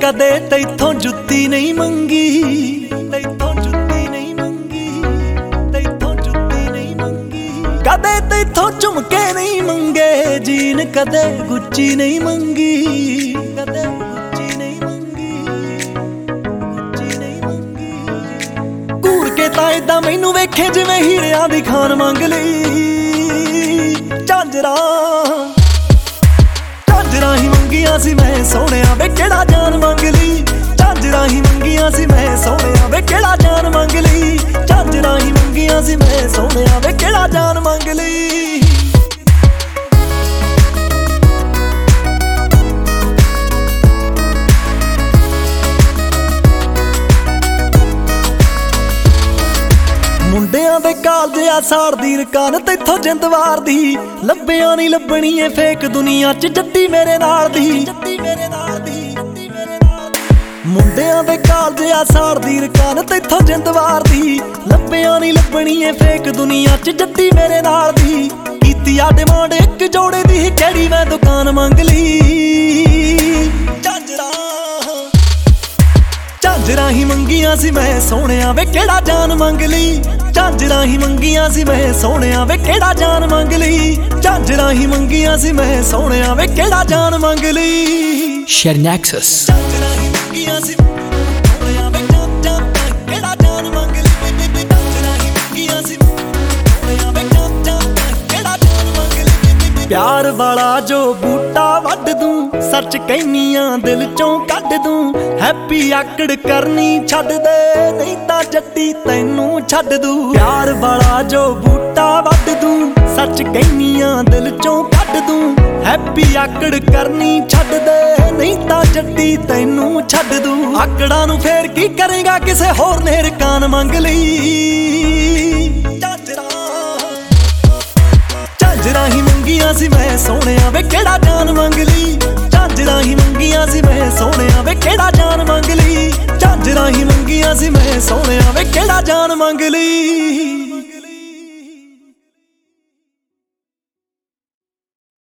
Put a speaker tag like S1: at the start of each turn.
S1: कदे तैथों जुत्ती नहीं मंगी, तैथों जुत्ती नहीं मंगी, तैथों जुत्ती नहीं मंगी। कदे तैथों झुमके नहीं मंगे, जीन कदे गुच्ची नहीं मंगी, कदे गुच्ची नहीं मंगी, गुच्ची नहीं मंगी। घूर के तां इदां मैनू वेखे जिवें हीरियां दी खान मंग लई। झांजरा झांजरा ही मंगियां सी मैं सोहणिया वे केड़ा जान मंग लई। झांजरा ही मंगियां सी मैं सोहणिया वे केड़ा जान मंग लई। झांजरा ही मंगियां सी मैं सोहणिया वे केड़ा जान मंग लई। मुंडियां दे कालज आ साड़दी रकान तैथों जिंद वारदी। लब्बियां नहीं लब्बनी ए फेक दुनिया च जद्दी मेरे नाल दी। मुंडियां दे कालज आ साड़दी रकान तैथों जिंद वारदी। लब्बियां नहीं लब्बनी ए फेक दुनिया च जद्दी मेरे नाल दी। कीती आ डिमांड एक जोड़े दी केड़ी मैं दुकान मंग लई। झांजरा ही मंगियां सी मैं सोहणिया वे केड़ा जान मंग लई। झांजरा ही मंगियां सी मैं सोहणिया वे केड़ा जान मंग लई। झांजरा ही मंगियां सी मैं सोहणिया वे केड़ा जान मंग लई।
S2: Share Nexus।
S1: झांजरा ही मंगियां सी सोहणिया वे केड़ा जान मंग लई। झांजरा ही मंगियां सी सोहणिया वे केड़ा जान मंग लई। प्यार वाला जो बूटा वड्ड दूं, सच कहनियां दिल चों कढ दूं। हैप्पी आकड़ करनी छड्ड दे, नहीं तां जट्टी तैनूं छड्ड दूं। प्यार वाला जो बूटा वड्ड दूं, सच कहनियां दिल चों कढ दूं। हैप्पी आकड़ करनी छड्ड दे, नहीं तां जट्टी तैनूं छड्ड दूं। आकड़ां नूं फेर की करेगा किसे होर ने रकान मंग लई। झांजरा ही मंगियां सी मैं सोहणिया वे केड़ा जान मंग लई। झांजरा ही मंगियां सी मैं सोहणिया वे केड़ा जान मंग लई। झांजरा ही मंगियां सी मैं सोहणिया वे केड़ा जान मंग लई।